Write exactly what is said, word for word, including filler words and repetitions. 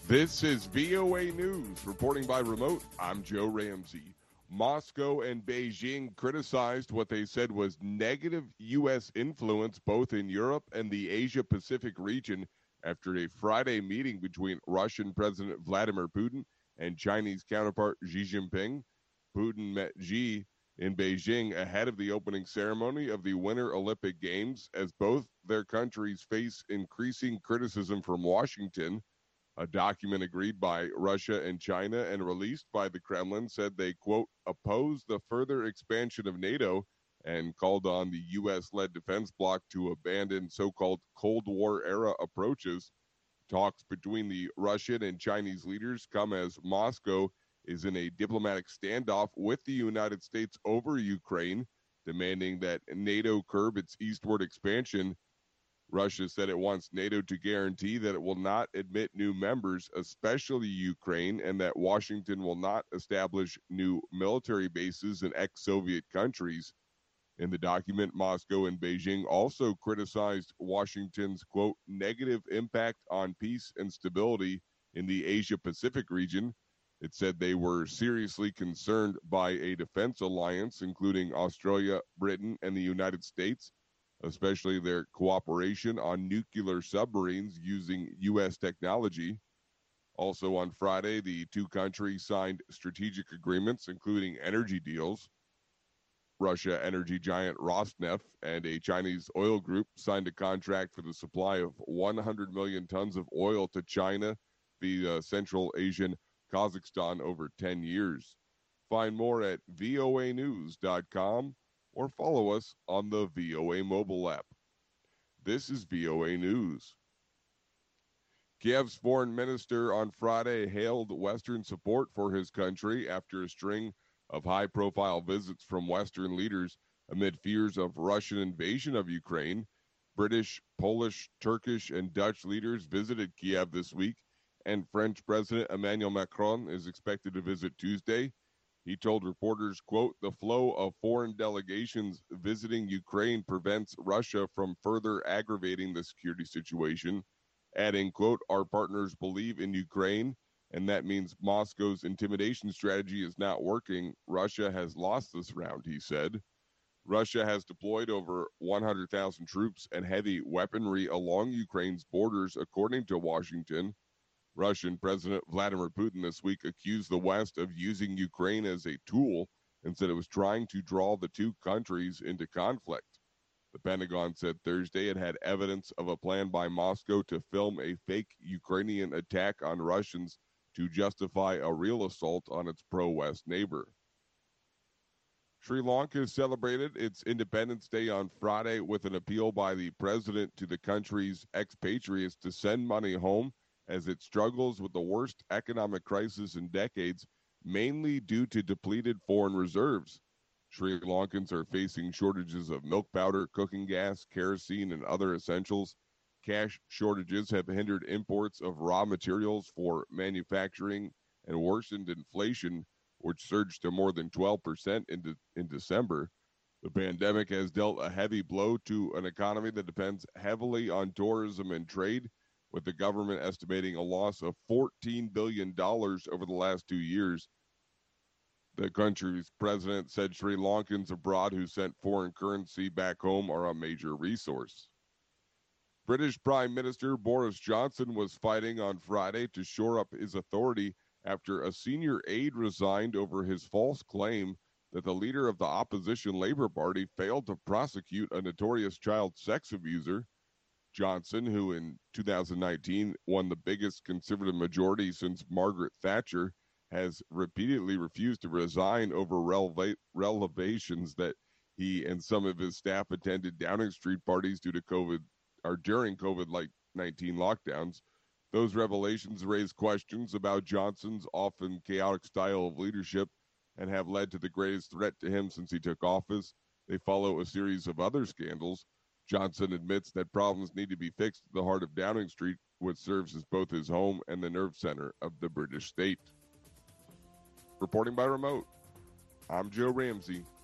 This is V O A News. Reporting by remote, I'm Joe Ramsey. Moscow and Beijing criticized what they said was negative U S influence both in Europe and the Asia-Pacific region after a Friday meeting between Russian President Vladimir Putin and Chinese counterpart Xi Jinping. Putin met Xi in Beijing ahead of the opening ceremony of the Winter Olympic Games as both their countries face increasing criticism from Washington. A document agreed by Russia and China and released by the Kremlin said they, quote, oppose the further expansion of NATO and called on the U S-led defense bloc to abandon so-called Cold War-era approaches. Talks between the Russian and Chinese leaders come as Moscow is in a diplomatic standoff with the United States over Ukraine, demanding that NATO curb its eastward expansion. Russia said it wants NATO to guarantee that it will not admit new members, especially Ukraine, and that Washington will not establish new military bases in ex-Soviet countries. In the document, Moscow and Beijing also criticized Washington's, quote, negative impact on peace and stability in the Asia-Pacific region. It said they were seriously concerned by a defense alliance, including Australia, Britain, and the United States, especially their cooperation on nuclear submarines using U S technology. Also on Friday, the two countries signed strategic agreements, including energy deals. Russia energy giant Rosneft and a Chinese oil group signed a contract for the supply of one hundred million tons of oil to China via Central Asian Kazakhstan over ten years. Find more at V O A news dot com or follow us on the V O A mobile app. This is V O A News. Kiev's foreign minister on Friday hailed Western support for his country after a string of high-profile visits from Western leaders amid fears of Russian invasion of Ukraine. British, Polish, Turkish, and Dutch leaders visited Kiev this week, and French President Emmanuel Macron is expected to visit Tuesday. He told reporters, quote, the flow of foreign delegations visiting Ukraine prevents Russia from further aggravating the security situation, adding, quote, our partners believe in Ukraine, and that means Moscow's intimidation strategy is not working. Russia has lost this round, he said. Russia has deployed over one hundred thousand troops and heavy weaponry along Ukraine's borders, according to Washington. Russian President Vladimir Putin this week accused the West of using Ukraine as a tool and said it was trying to draw the two countries into conflict. The Pentagon said Thursday it had evidence of a plan by Moscow to film a fake Ukrainian attack on Russians to justify a real assault on its pro-West neighbor. Sri Lanka celebrated its Independence Day on Friday with an appeal by the president to the country's expatriates to send money home as it struggles with the worst economic crisis in decades, mainly due to depleted foreign reserves. Sri Lankans are facing shortages of milk powder, cooking gas, kerosene, and other essentials. Cash shortages have hindered imports of raw materials for manufacturing and worsened inflation, which surged to more than twelve percent in, de- in December. The pandemic has dealt a heavy blow to an economy that depends heavily on tourism and trade, with the government estimating a loss of fourteen billion dollars over the last two years. The country's president said Sri Lankans abroad who sent foreign currency back home are a major resource. British Prime Minister Boris Johnson was fighting on Friday to shore up his authority after a senior aide resigned over his false claim that the leader of the opposition Labour Party failed to prosecute a notorious child sex abuser. Johnson, who in two thousand nineteen won the biggest Conservative majority since Margaret Thatcher, has repeatedly refused to resign over releva- revelations that he and some of his staff attended Downing Street parties due to COVID or during COVID nineteen lockdowns. Those revelations raise questions about Johnson's often chaotic style of leadership and have led to the greatest threat to him since he took office. They follow a series of other scandals. Johnson admits that problems need to be fixed at the heart of Downing Street, which serves as both his home and the nerve center of the British state. Reporting by remote, I'm Joe Ramsey.